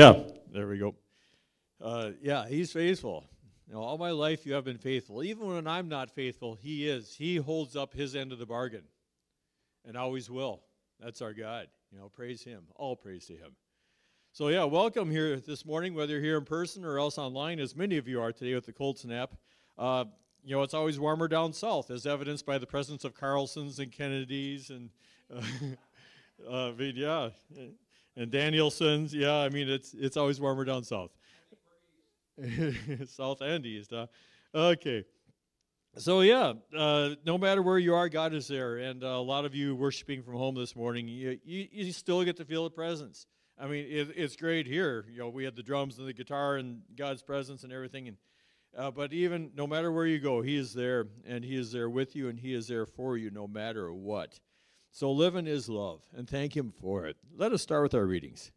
Yeah, there we go. Yeah, he's faithful. All my life you have been faithful. Even when I'm not faithful, he is. He holds up his end of the bargain and always will. That's our God. Praise him. All praise to him. So, yeah, welcome here this morning, whether you're here in person or else online, as many of you are today with the cold snap. It's always warmer down south, as evidenced by the presence of Carlsons and Kennedys and, and Danielsons. Yeah, it's always warmer down south. South and east, huh? Okay. So, no matter where you are, God is there. And a lot of you worshiping from home this morning, you still get to feel the presence. It's great here. We had the drums and the guitar and God's presence and everything. But even no matter where you go, he is there, and he is there with you, and he is there for you no matter what. So live in his love, and thank him for it. Let us start with our readings.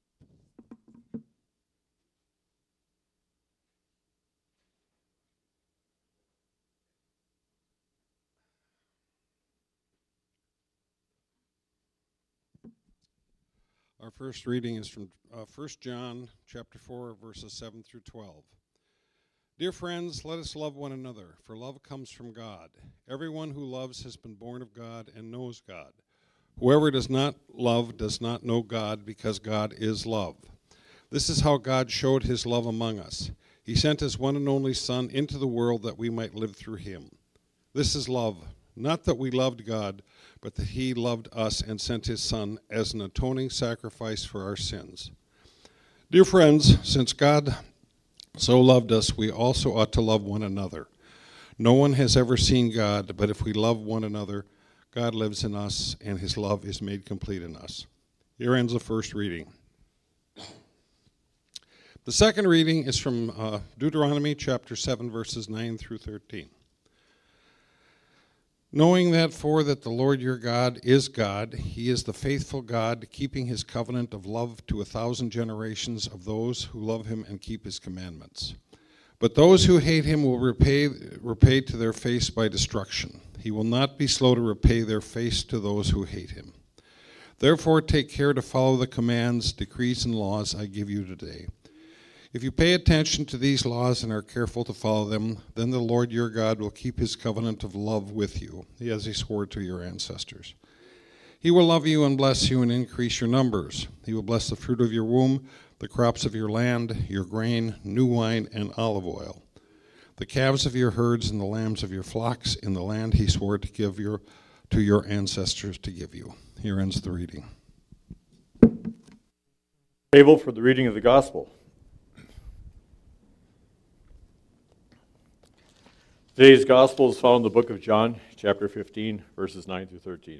Our first reading is from 1 John chapter 4, verses 7 through 12. Dear friends, let us love one another, for love comes from God. Everyone who loves has been born of God and knows God. Whoever does not love does not know God, because God is love. This is how God showed his love among us. He sent his one and only Son into the world that we might live through him. This is love, not that we loved God, but that he loved us and sent his Son as an atoning sacrifice for our sins. Dear friends, since God so loved us, we also ought to love one another. No one has ever seen God, but if we love one another, God lives in us, and his love is made complete in us. Here ends the first reading. The second reading is from Deuteronomy chapter 7, verses 9 through 13. Knowing therefore that the Lord your God is God, he is the faithful God, keeping his covenant of love to 1,000 generations of those who love him and keep his commandments. But those who hate him will repay to their face by destruction. He will not be slow to repay their face to those who hate him. Therefore take care to follow the commands, decrees, and laws I give you today. If you pay attention to these laws and are careful to follow them, then the Lord your God will keep his covenant of love with you, as he swore to your ancestors. He will love you and bless you and increase your numbers. He will bless the fruit of your womb, the crops of your land, your grain, new wine, and olive oil, the calves of your herds and the lambs of your flocks in the land he swore to give to your ancestors to give you. Here ends the reading. Table for the reading of the gospel. Today's gospel is found in the book of John, chapter 15, verses 9 through 13.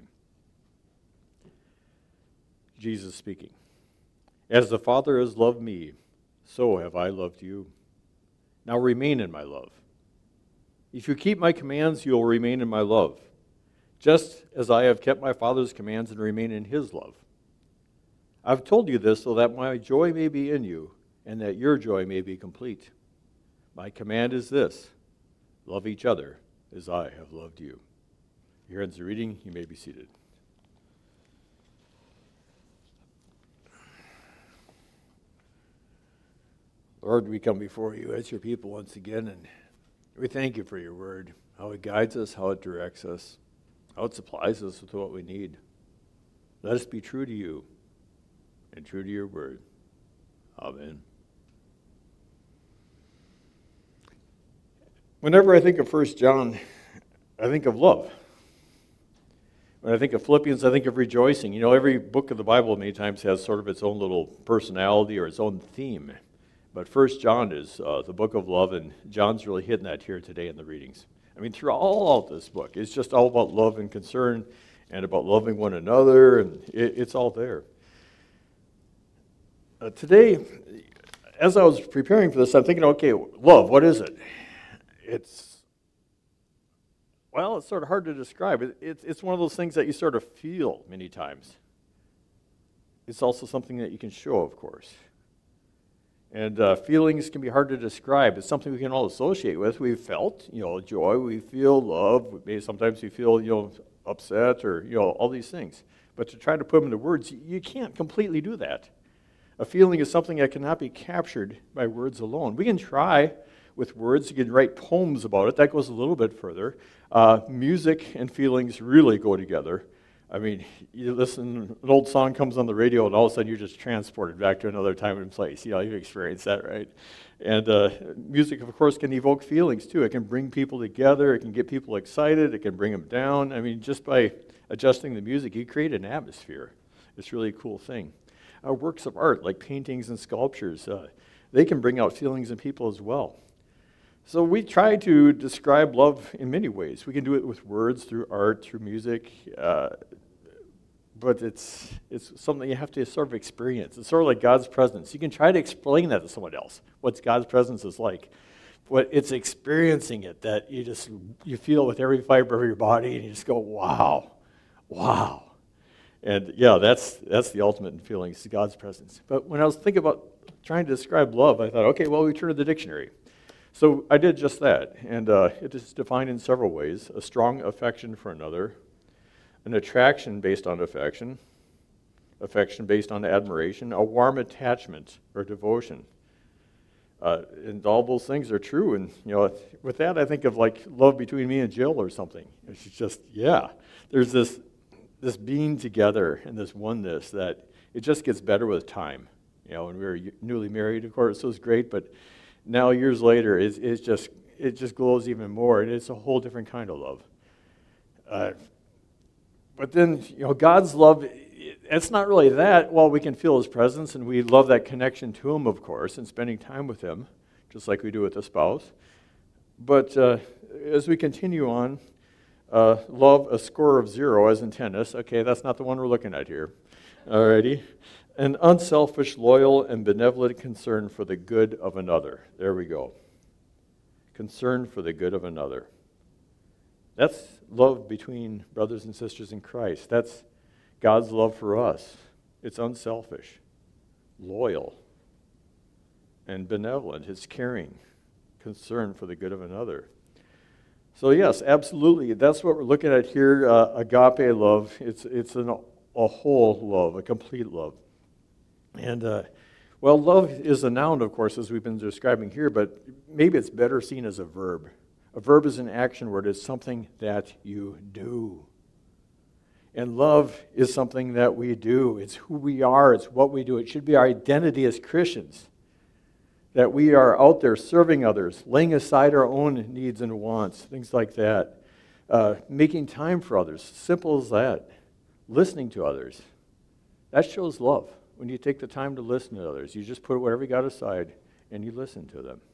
Jesus speaking. As the Father has loved me, so have I loved you. Now remain in my love. If you keep my commands, you will remain in my love, just as I have kept my Father's commands and remain in his love. I've told you this so that my joy may be in you, and that your joy may be complete. My command is this: love each other as I have loved you. Here ends the reading. You may be seated. Lord, we come before you as your people once again, and we thank you for your word, how it guides us, how it directs us, how it supplies us with what we need. Let us be true to you and true to your word. Amen. Whenever I think of 1 John, I think of love. When I think of Philippians, I think of rejoicing. Every book of the Bible many times has sort of its own little personality or its own theme. But 1 John is the book of love, and John's really hitting that here today in the readings. Throughout this book, it's just all about love and concern and about loving one another, and it's all there. Today, as I was preparing for this, I'm thinking, okay, love, what is it? It's sort of hard to describe. It's one of those things that you sort of feel many times. It's also something that you can show, of course. And feelings can be hard to describe. It's something we can all associate with. We've felt, joy. We feel love. Maybe sometimes we feel, upset or, all these things. But to try to put them into words, you can't completely do that. A feeling is something that cannot be captured by words alone. We can try with words. You can write poems about it. That goes a little bit further. Music and feelings really go together. I mean, you listen, an old song comes on the radio, and all of a sudden you're just transported back to another time and place. You've experienced that, right? And music, of course, can evoke feelings, too. It can bring people together. It can get people excited. It can bring them down. I mean, just by adjusting the music, you create an atmosphere. It's really a cool thing. Works of art, like paintings and sculptures, they can bring out feelings in people as well. So we try to describe love in many ways. We can do it with words, through art, through music, but it's something you have to sort of experience. It's sort of like God's presence. You can try to explain that to someone else, what God's presence is like. But it's experiencing it that you feel with every fiber of your body, and you just go, wow, wow. And yeah, that's the ultimate in feelings, God's presence. But when I was thinking about trying to describe love, I thought, okay, well, we turn to the dictionary. So I did just that, and it is defined in several ways: a strong affection for another, an attraction based on affection, affection based on admiration, a warm attachment or devotion. And all those things are true, and with that I think of like love between me and Jill or something. It's just, there's this being together and this oneness that it just gets better with time. When we were newly married, of course, it was great, but now years later, it just glows even more, and it's a whole different kind of love. But then, God's love, it's not really that. Well, we can feel His presence, and we love that connection to Him, of course, and spending time with Him, just like we do with a spouse. But as we continue on, love a score of 0, as in tennis. Okay, that's not the one we're looking at here. Alrighty. An unselfish, loyal, and benevolent concern for the good of another. There we go. Concern for the good of another. That's love between brothers and sisters in Christ. That's God's love for us. It's unselfish, loyal, and benevolent. It's caring, concern for the good of another. So yes, absolutely. That's what we're looking at here, agape love. It's a whole love, a complete love. And, love is a noun, of course, as we've been describing here, but maybe it's better seen as a verb. A verb is an action word. It's something that you do. And love is something that we do. It's who we are. It's what we do. It should be our identity as Christians, that we are out there serving others, laying aside our own needs and wants, things like that, making time for others, simple as that, listening to others. That shows love. When you take the time to listen to others, you just put whatever you got aside and you listen to them.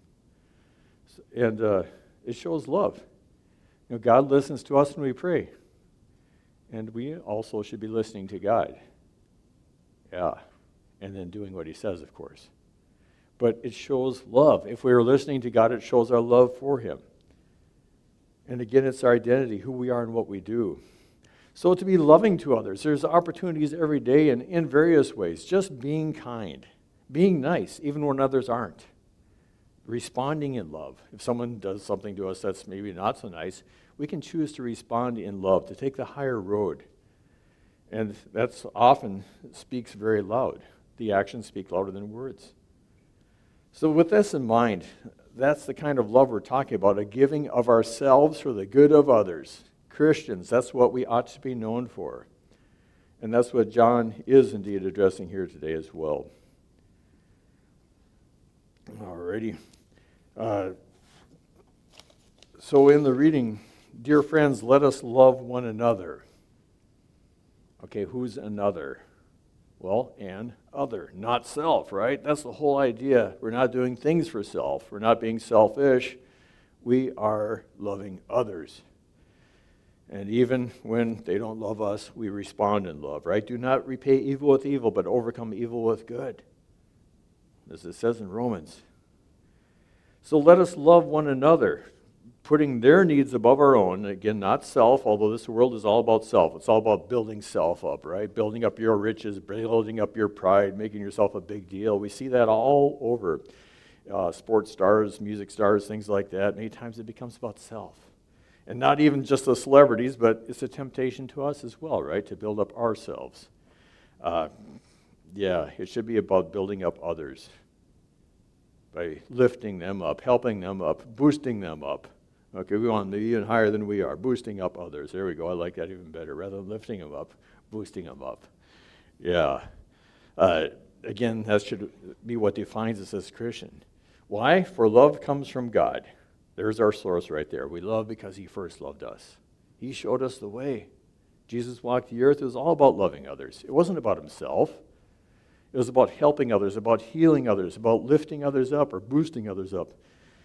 And it shows love. God listens to us when we pray. And we also should be listening to God. Yeah. And then doing what He says, of course. But it shows love. If we are listening to God, it shows our love for Him. And again, it's our identity, who we are and what we do. So to be loving to others, there's opportunities every day and in various ways. Just being kind, being nice, even when others aren't. Responding in love. If someone does something to us that's maybe not so nice, we can choose to respond in love, to take the higher road. And that's often speaks very loud. The actions speak louder than words. So with this in mind, that's the kind of love we're talking about, a giving of ourselves for the good of others. Christians, that's what we ought to be known for. And that's what John is indeed addressing here today as well. Alrighty. So in the reading, dear friends, let us love one another. Okay, who's another? Well, an other, not self, right? That's the whole idea. We're not doing things for self. We're not being selfish. We are loving others. And even when they don't love us, we respond in love, right? Do not repay evil with evil, but overcome evil with good, as it says in Romans. So let us love one another, putting their needs above our own. Again, not self, although this world is all about self. It's all about building self up, right? Building up your riches, building up your pride, making yourself a big deal. We see that all over. Sports stars, music stars, things like that. Many times it becomes about self. And not even just the celebrities, but it's a temptation to us as well, right? To build up ourselves. Yeah, it should be about building up others by lifting them up, helping them up, boosting them up. Okay, we want them to be even higher than we are, boosting up others. There we go. I like that even better. Rather than lifting them up, boosting them up. Yeah. Again, that should be what defines us as Christian. Why? For love comes from God. There's our source right there. We love because he first loved us. He showed us the way. Jesus walked the earth. It was all about loving others. It wasn't about himself. It was about helping others, about healing others, about lifting others up or boosting others up.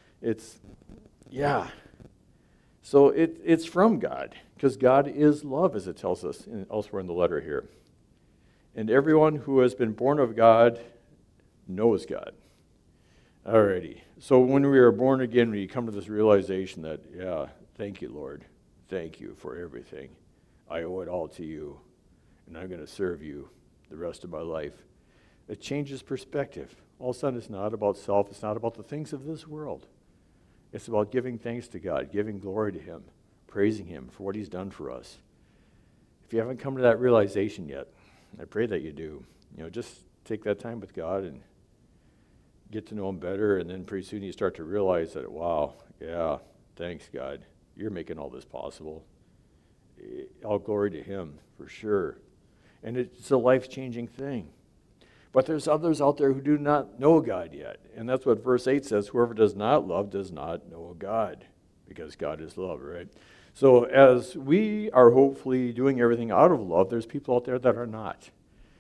So it's from God, because God is love, as it tells us elsewhere in the letter here. And everyone who has been born of God knows God. Alrighty. So when we are born again, we come to this realization that, thank you, Lord. Thank you for everything. I owe it all to you, and I'm going to serve you the rest of my life. It changes perspective. All of a sudden, it's not about self. It's not about the things of this world. It's about giving thanks to God, giving glory to him, praising him for what he's done for us. If you haven't come to that realization yet, I pray that you do. Just take that time with God and get to know him better, and then pretty soon you start to realize that, wow, thanks, God. You're making all this possible. All glory to him, for sure. And it's a life-changing thing. But there's others out there who do not know God yet. And that's what verse 8 says, whoever does not love does not know God, because God is love, right? So as we are hopefully doing everything out of love, there's people out there that are not.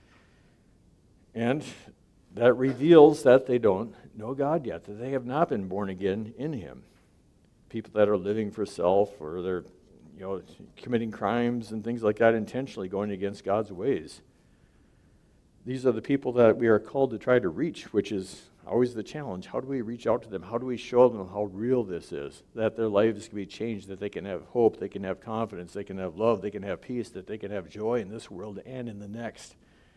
And that reveals that they don't know God yet, that they have not been born again in him. People that are living for self, or they're committing crimes and things like that, intentionally going against God's ways. These are the people that we are called to try to reach, which is always the challenge. How do we reach out to them? How do we show them how real this is? That their lives can be changed, that they can have hope, they can have confidence, they can have love, they can have peace, that they can have joy in this world and in the next.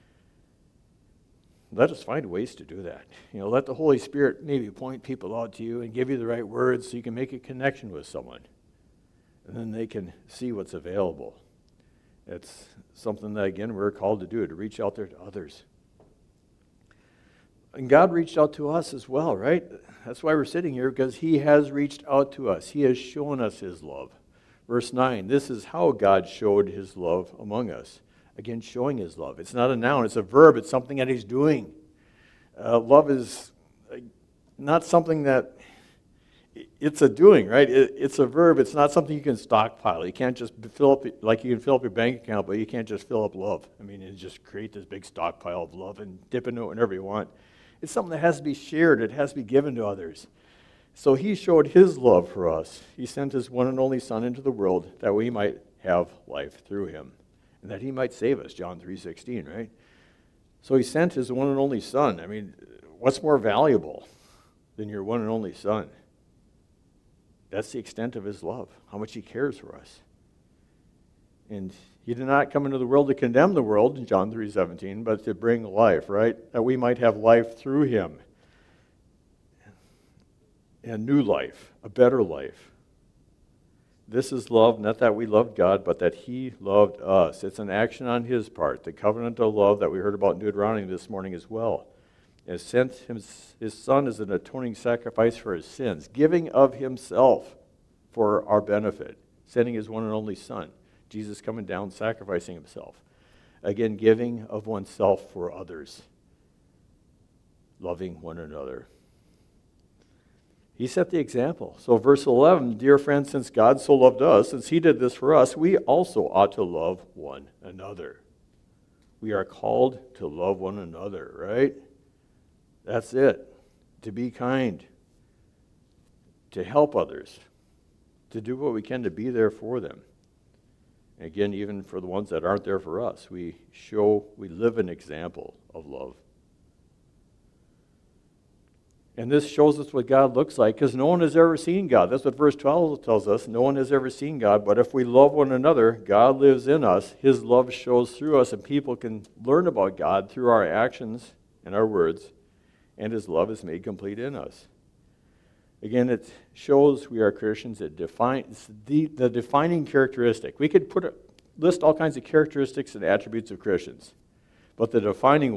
Let us find ways to do that. Let the Holy Spirit maybe point people out to you and give you the right words so you can make a connection with someone. And then they can see what's available. It's something that, again, we're called to do, to reach out there to others. And God reached out to us as well, right? That's why we're sitting here, because he has reached out to us. He has shown us his love. Verse 9, this is how God showed his love among us. Again, showing his love. It's not a noun, it's a verb. It's something that he's doing. Love is not something that... It's a doing, right? It's a verb. It's not something you can stockpile. You can't just fill up, like you can fill up your bank account, but you can't just fill up love. You just create this big stockpile of love and dip into it whenever you want. It's something that has to be shared. It has to be given to others. So he showed his love for us. He sent his one and only Son into the world that we might have life through him, and that he might save us, John 3:16, right? So he sent his one and only Son. What's more valuable than your one and only Son? That's the extent of his love, how much he cares for us. And he did not come into the world to condemn the world, in John 3:17, but to bring life, right? That we might have life through him. And new life, a better life. This is love, not that we loved God, but that he loved us. It's an action on his part, the covenant of love that we heard about in Deuteronomy this morning as well. Has sent his Son as an atoning sacrifice for his sins, giving of himself for our benefit, sending his one and only Son, Jesus coming down, sacrificing himself. Again, giving of oneself for others, loving one another. He set the example. So verse 11, dear friends, since God so loved us, since he did this for us, we also ought to love one another. We are called to love one another, right? That's it. To be kind, to help others, to do what we can to be there for them. And again, even for the ones that aren't there for us, we live an example of love. And this shows us what God looks like, because no one has ever seen God. That's what verse 12 tells us. No one has ever seen God, but if we love one another, God lives in us. His love shows through us, and people can learn about God through our actions and our words. And his love is made complete in us. Again, it shows we are Christians. It defines the defining characteristic. We could list all kinds of characteristics and attributes of Christians, but the defining one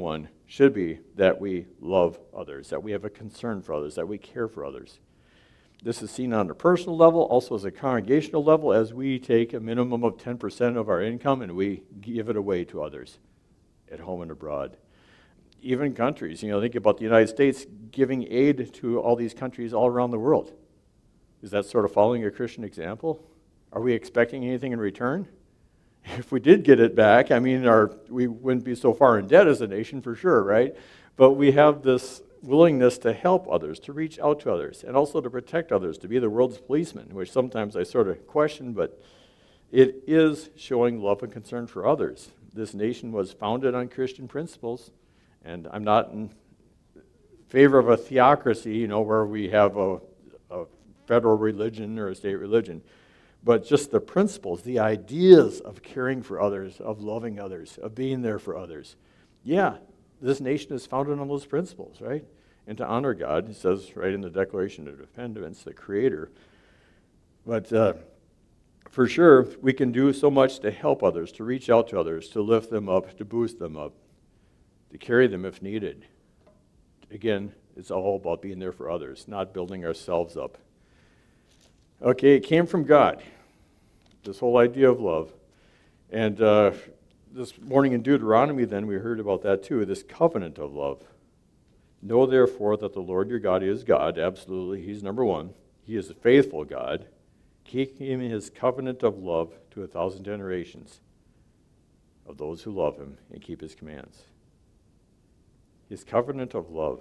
should be that we love others, that we have a concern for others, that we care for others. This is seen on a personal level, also as a congregational level, as we take a minimum of 10% of our income and we give it away to others at home and abroad. Even countries, think about the United States giving aid to all these countries all around the world. Is that sort of following a Christian example? Are we expecting anything in return? If we did get it back, we wouldn't be so far in debt as a nation for sure, right? But we have this willingness to help others, to reach out to others, and also to protect others, to be the world's policeman, which sometimes I sort of question, but it is showing love and concern for others. This nation was founded on Christian principles, and I'm not in favor of a theocracy, where we have a federal religion or a state religion, but just the principles, the ideas of caring for others, of loving others, of being there for others. Yeah, this nation is founded on those principles, right? And to honor God, it says right in the Declaration of Independence, the Creator. But for sure, we can do so much to help others, to reach out to others, to lift them up, to boost them up, to carry them if needed. Again, it's all about being there for others, not building ourselves up. Okay, it came from God, this whole idea of love. And this morning in Deuteronomy, then, we heard about that too, this covenant of love. Know, therefore, that the Lord your God is God. Absolutely, he's number one. He is a faithful God, keeping his covenant of love to 1,000 generations of those who love him and keep his commands. His covenant of love.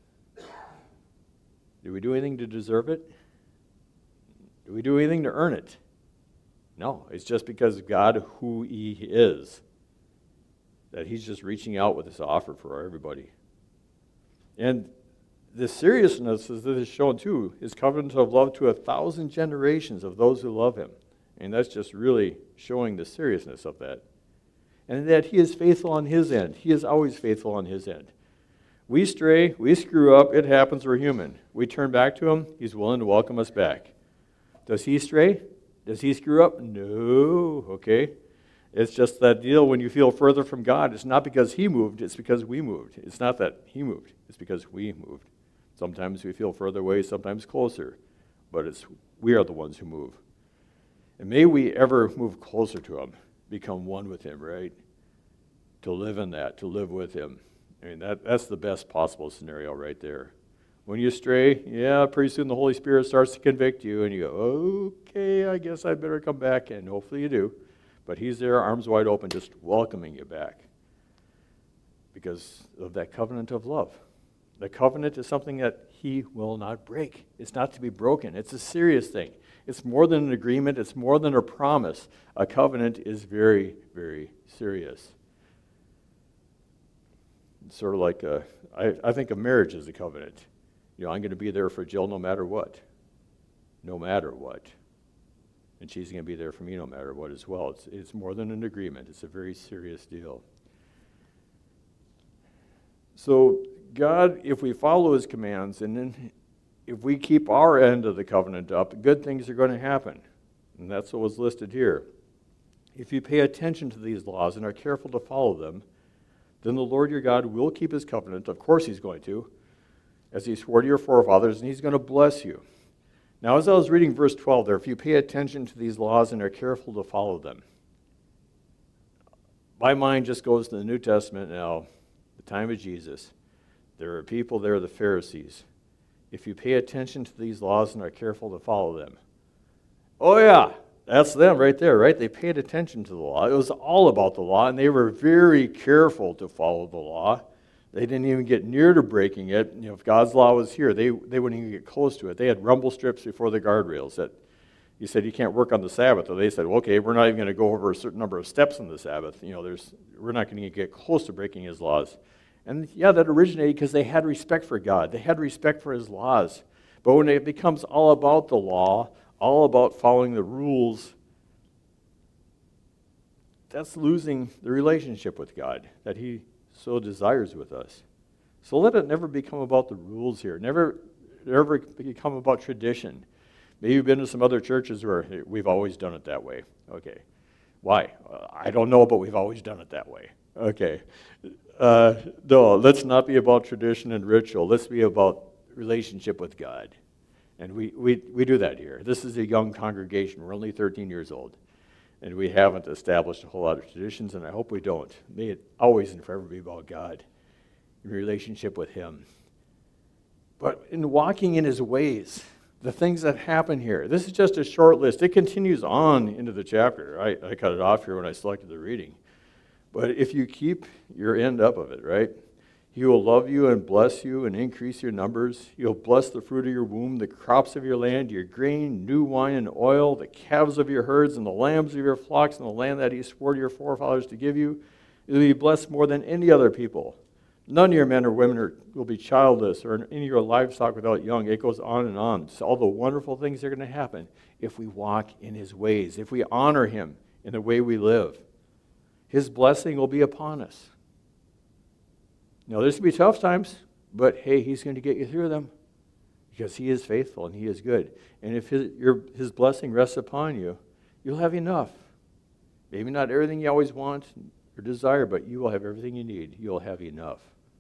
Do we do anything to deserve it? Do we do anything to earn it? No, it's just because of God, who he is, that he's just reaching out with this offer for everybody. And the seriousness is that is shown too, his covenant of love to 1,000 generations of those who love him. And that's just really showing the seriousness of that. And that he is faithful on his end. He is always faithful on his end. We stray, we screw up, it happens, we're human. We turn back to him, he's willing to welcome us back. Does he stray? Does he screw up? No, okay. It's just that deal when you feel further from God. It's not because he moved, it's because we moved. It's not that he moved, it's because we moved. Sometimes we feel further away, sometimes closer, but we are the ones who move. And may we ever move closer to him, become one with him, right? To live in that, to live with him. That's the best possible scenario right there. When you stray, pretty soon the Holy Spirit starts to convict you, and you go, okay, I guess I better come back, and hopefully you do. But he's there, arms wide open, just welcoming you back because of that covenant of love. The covenant is something that he will not break. It's not to be broken. It's a serious thing. It's more than an agreement. It's more than a promise. A covenant is very, very serious. It's sort of like, I think of marriage as a covenant. I'm going to be there for Jill no matter what. No matter what. And she's going to be there for me no matter what as well. It's more than an agreement. It's a very serious deal. So God, if we follow his commands, and then if we keep our end of the covenant up, good things are going to happen. And that's what was listed here. If you pay attention to these laws and are careful to follow them, then the Lord your God will keep his covenant. Of course he's going to, as he swore to your forefathers, and he's going to bless you. Now, as I was reading verse 12 there, if you pay attention to these laws and are careful to follow them, my mind just goes to the New Testament now, the time of Jesus. There are people there, the Pharisees. If you pay attention to these laws and are careful to follow them. Oh yeah, that's them right there, right? They paid attention to the law. It was all about the law, and they were very careful to follow the law. They didn't even get near to breaking it. If God's law was here, they wouldn't even get close to it. They had rumble strips before the guardrails that you said you can't work on the Sabbath. Or they said, well, okay, we're not even going to go over a certain number of steps on the Sabbath. We're not going to get close to breaking his laws. And that originated because they had respect for God. They had respect for his laws. But when it becomes all about the law, all about following the rules, that's losing the relationship with God that he so desires with us. So let it never become about the rules here. Never become about tradition. Maybe you've been to some other churches where we've always done it that way. Okay. Why? I don't know, but we've always done it that way. Okay. No, let's not be about tradition and ritual. Let's be about relationship with God. And we do that here. This is a young congregation. We're only 13 years old. And we haven't established a whole lot of traditions, and I hope we don't. May it always and forever be about God, in relationship with Him. But in walking in His ways, the things that happen here, this is just a short list. It continues on into the chapter. I cut it off here when I selected the reading. But if you keep your end up of it, right? He will love you and bless you and increase your numbers. He'll bless the fruit of your womb, the crops of your land, your grain, new wine and oil, the calves of your herds and the lambs of your flocks and the land that He swore to your forefathers to give you. You'll be blessed more than any other people. None of your men or women will be childless or any of your livestock without young. It goes on and on. So all the wonderful things are going to happen if we walk in His ways, if we honor Him in the way we live. His blessing will be upon us. Now, there's going to be tough times, but hey, He's going to get you through them because He is faithful and He is good. And if His blessing rests upon you, you'll have enough. Maybe not everything you always want or desire, but you will have everything you need. You'll have enough.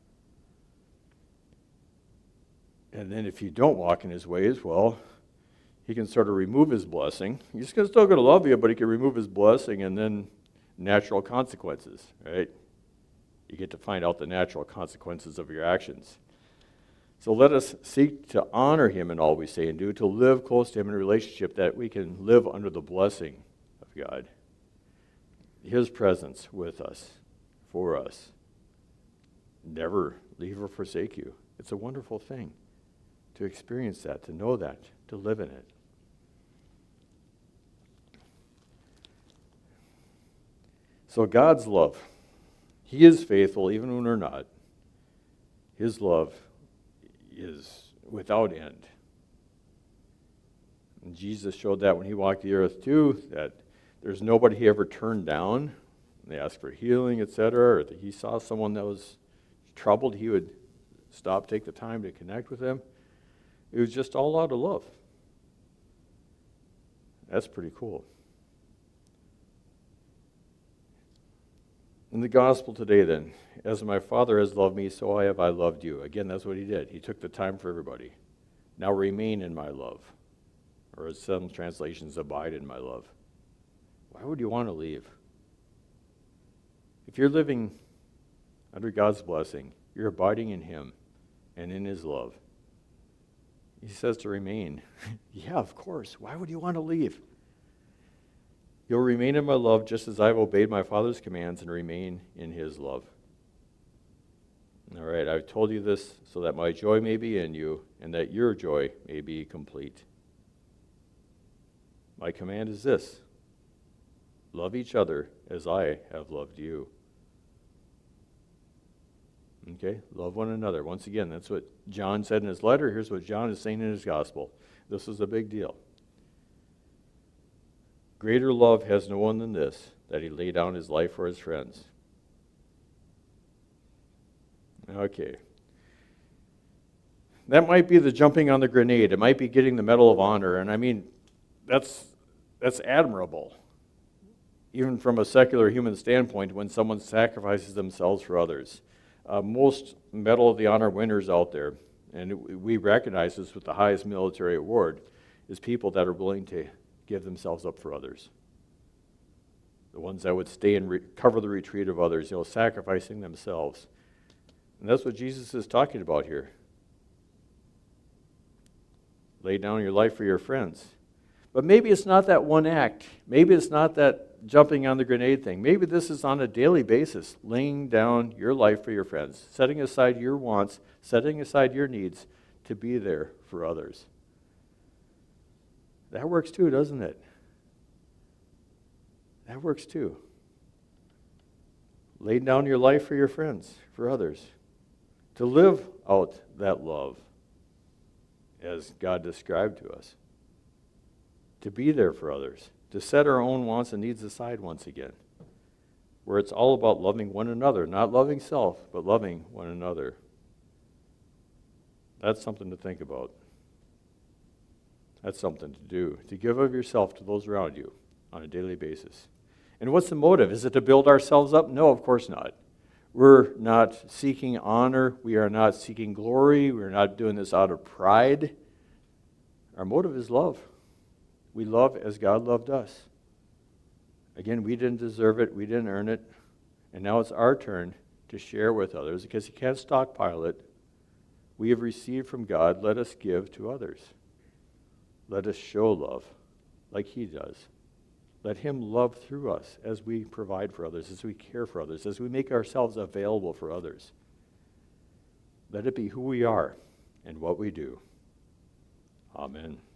And then if you don't walk in His ways, well, He can sort of remove His blessing. He's still going to love you, but He can remove His blessing and then natural consequences, right? You get to find out the natural consequences of your actions. So let us seek to honor Him in all we say and do, to live close to Him in a relationship that we can live under the blessing of God. His presence with us, for us. Never leave or forsake you. It's a wonderful thing to experience that, to know that, to live in it. So God's love, He is faithful even when we're not. His love is without end. And Jesus showed that when He walked the earth too, that there's nobody He ever turned down. They asked for healing, etc., or that He saw someone that was troubled, He would stop, take the time to connect with them. It was just all out of love. That's pretty cool. In the gospel today then, as my Father has loved me, so have I loved you. Again, that's what He did. He took the time for everybody. Now remain in my love. Or as some translations, abide in my love. Why would you want to leave? If you're living under God's blessing, you're abiding in Him and in His love. He says to remain. Yeah, of course. Why would you want to leave? You'll remain in my love just as I've obeyed my Father's commands and remain in His love. All right, I've told you this so that my joy may be in you and that your joy may be complete. My command is this: love each other as I have loved you. Okay, love one another. Once again, that's what John said in his letter. Here's what John is saying in his gospel. This is a big deal. Greater love has no one than this, that He laid down His life for His friends. Okay. That might be the jumping on the grenade. It might be getting the Medal of Honor. And I mean, that's admirable, even from a secular human standpoint, when someone sacrifices themselves for others. Most Medal of the Honor winners out there, and we recognize this with the highest military award, is people that are willing to give themselves up for others. The ones that would stay and cover the retreat of others, sacrificing themselves. And that's what Jesus is talking about here. Lay down your life for your friends. But maybe it's not that one act. Maybe it's not that jumping on the grenade thing. Maybe this is on a daily basis, laying down your life for your friends, setting aside your wants, setting aside your needs to be there for others. That works too, doesn't it? That works too. Lay down your life for your friends, for others. To live out that love as God described to us. To be there for others. To set our own wants and needs aside once again. Where it's all about loving one another. Not loving self, but loving one another. That's something to think about. That's something to do. To give of yourself to those around you on a daily basis. And what's the motive? Is it to build ourselves up? No, of course not. We're not seeking honor. We are not seeking glory. We're not doing this out of pride. Our motive is love. We love as God loved us. Again, we didn't deserve it. We didn't earn it. And now it's our turn to share with others, because you can't stockpile it. We have received from God. Let us give to others. Let us show love like he does. Let him love through us as we provide for others, as we care for others, as we make ourselves available for others. Let it be who we are and what we do. Amen.